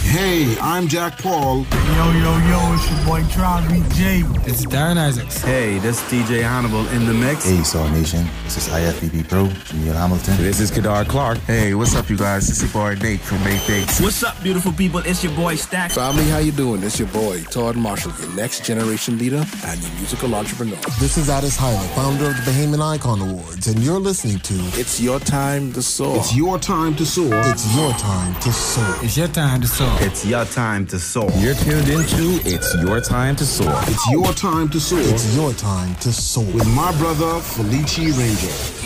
Hey, I'm Jack Paul. Yo, it's your boy Travis J. It's Darren Isaacs. Hey, this is DJ Hannibal in the mix. Hey, Saw Nation. This is IFBB Pro, Neil Hamilton. This is Kadar Clark. Hey, what's up, you guys? It's your boy Nate from Nate Dates. What's up, beautiful people? It's your boy Stack. Family, how you doing? It's your boy Todd Marshall, your next generation leader and your musical entrepreneur. This is Addis Hyler, founder of the Bahamian Icon Awards, and you're listening to It's Your Time to Soar. It's your time to soar. It's Your Time to Soar. It's your time to soar. It's your time to soar. You're tuned into It's Your Time to Soar. It's your time to soar. It's your time to soar. With my brother, Felici Ranger.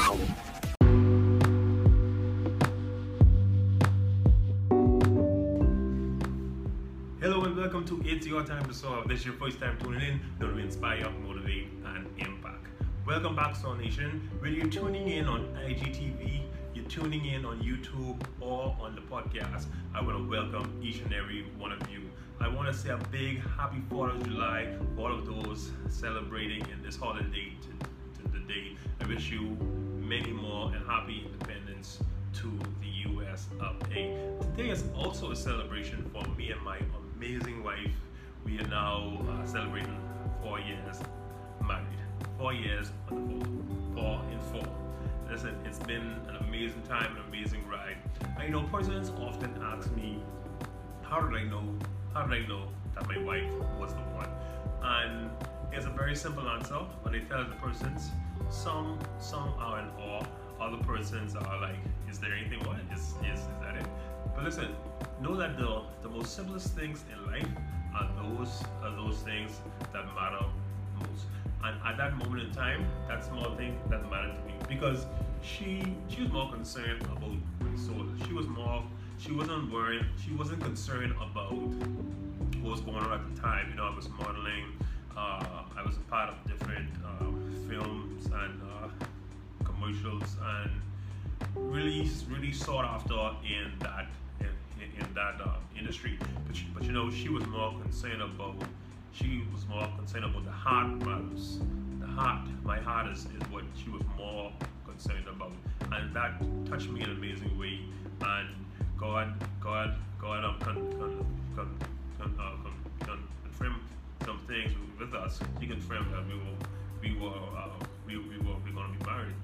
Hello and welcome to It's Your Time to Soar. If this is your first time tuning in, don't inspire, motivate, and impact. Welcome back, Soul Nation. Whether you're tuning in on IGTV, you're tuning in on YouTube, or on the podcast, I want to welcome each and every one of you. I want to say a big happy 4th of July for all of those celebrating in this holiday to the day. I wish you many more and happy independence to the US of A. Today is also a celebration for me and my amazing wife. We are now celebrating 4 years married. 4 years on the 4 in 4. Listen, it's been an amazing time, an amazing ride. I know persons often ask me, how did I know that my wife was the one? And it's a very simple answer. When I tell the persons, some are in awe, other persons are like, is there anything what? Is that it? But listen, know that the most simplest things in life are those things that matter most. And at that moment in time, that small thing that mattered to me, because she was more concerned about my soul. She wasn't concerned about what was going on at the time. You know, I was modeling, I was a part of different films and commercials, and really sought after in that industry. But you know, she was more concerned about the heart matters. My heart is what she was more concerned about, and that touched me in an amazing way. And God confirmed some things with us. He confirmed that we were going to be married,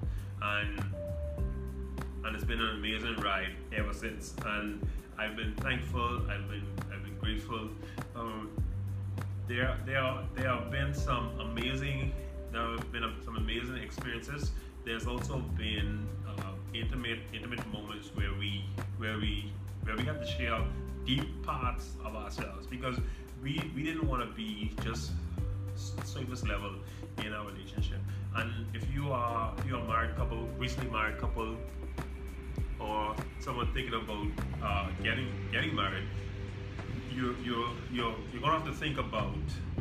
and it's been an amazing ride ever since. And I've been thankful. I've been grateful. There have been some amazing experiences. There's also been intimate moments where we have to share deep parts of ourselves, because we didn't want to be just surface level in our relationship. And if you are a married couple, recently married couple, or someone thinking about getting married, you're gonna have to think about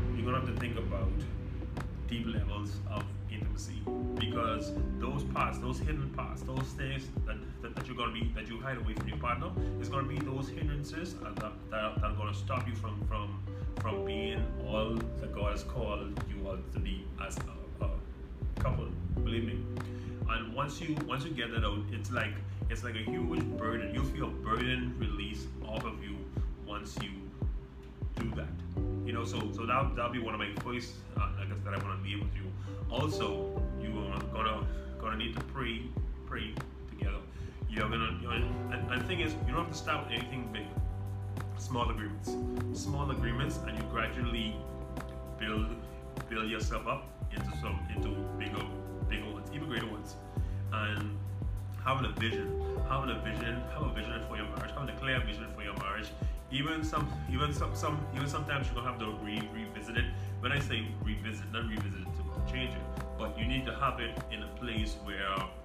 deep levels of intimacy, because those parts, those hidden parts, those things that you hide away from your partner, is gonna be those hindrances that are gonna stop you from being all that God has called you all to be as a couple. Believe me. And once you get that out, it's like a huge burden. You feel a burden release off of you once you do that. You know, so that'll be one of my first nuggets that I want to leave with you. Also, you are gonna need to pray together. And the thing is, you don't have to start with anything big. Small agreements, and you gradually build yourself up into bigger ones, even greater ones. And having a vision for your marriage, having a clear vision for your marriage. Even sometimes you're gonna have to revisit it. When I say revisit, not revisit it to change it, but you need to have it in a place where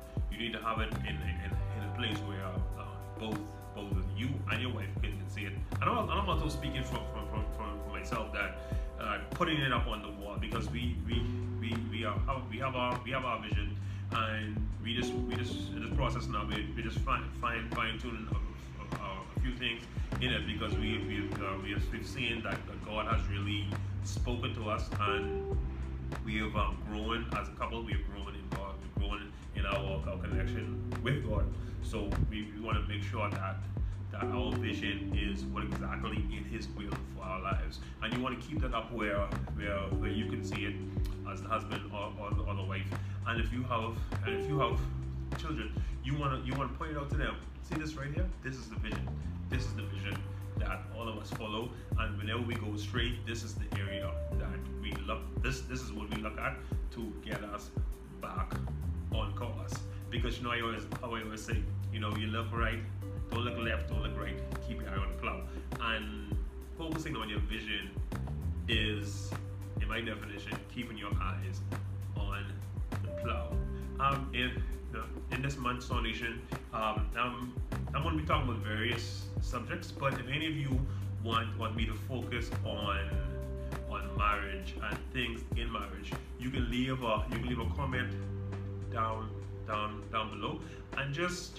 both you and your wife can see it. And I'm also speaking from myself, that putting it up on the wall, because we have our vision, and we just in this process now we just fine tuning a few things in it, because we've seen that God has really spoken to us, and we have grown as a couple. We have grown in God. We've grown in our connection with God. So we want to make sure that that our vision is what exactly in His will for our lives, and you want to keep that up where you can see it as the husband or the wife. And if you have children, you want to point it out to them. See this right here? This is the vision. This is the vision that all of us follow, and whenever we go straight, this is the area that we look. This is what we look at to get us back on course. Because you know, how I always say, you know, you look right, don't look left, don't look right, keep your eye on the plow. And focusing on your vision is, in my definition, keeping your eyes on the plow. In this month's Nation, I'm going to be talking about various subjects, but if any of you want me to focus on marriage and things in marriage, you can leave a comment down below, and just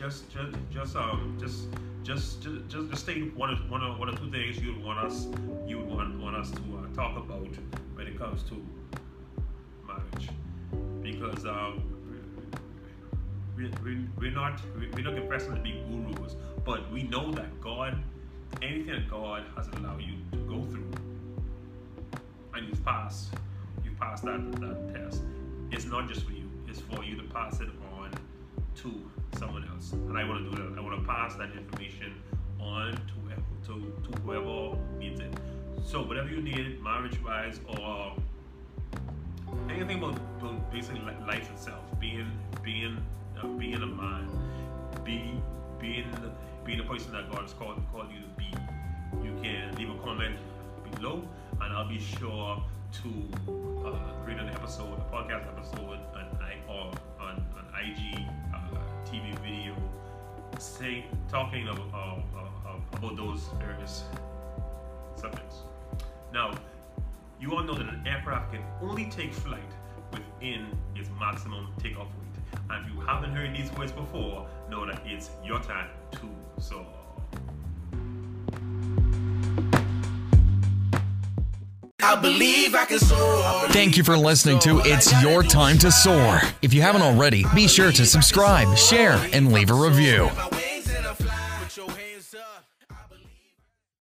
state one or two things you would want us to talk about when it comes to marriage, because we're not confessing to be gurus, but we know that anything that God has allowed you to go through, and you've passed that test, it's not just for you, it's for you to pass it on to someone else. And I want to do that. I want to pass that information on to whoever needs it. So whatever you need, marriage-wise, or anything about basically life itself, being a man, being the person that God has called you to be, you can leave a comment below, and I'll be sure to create an episode, a podcast episode, on IG, TV video, talking about those various subjects. Now, you all know that an aircraft can only take flight within its maximum takeoff weight. And if you haven't heard these words before, know that it's your time to soar. I believe I can soar. Thank you for listening to It's Your Time to Soar. If you haven't already, be sure to subscribe, share, and leave a review.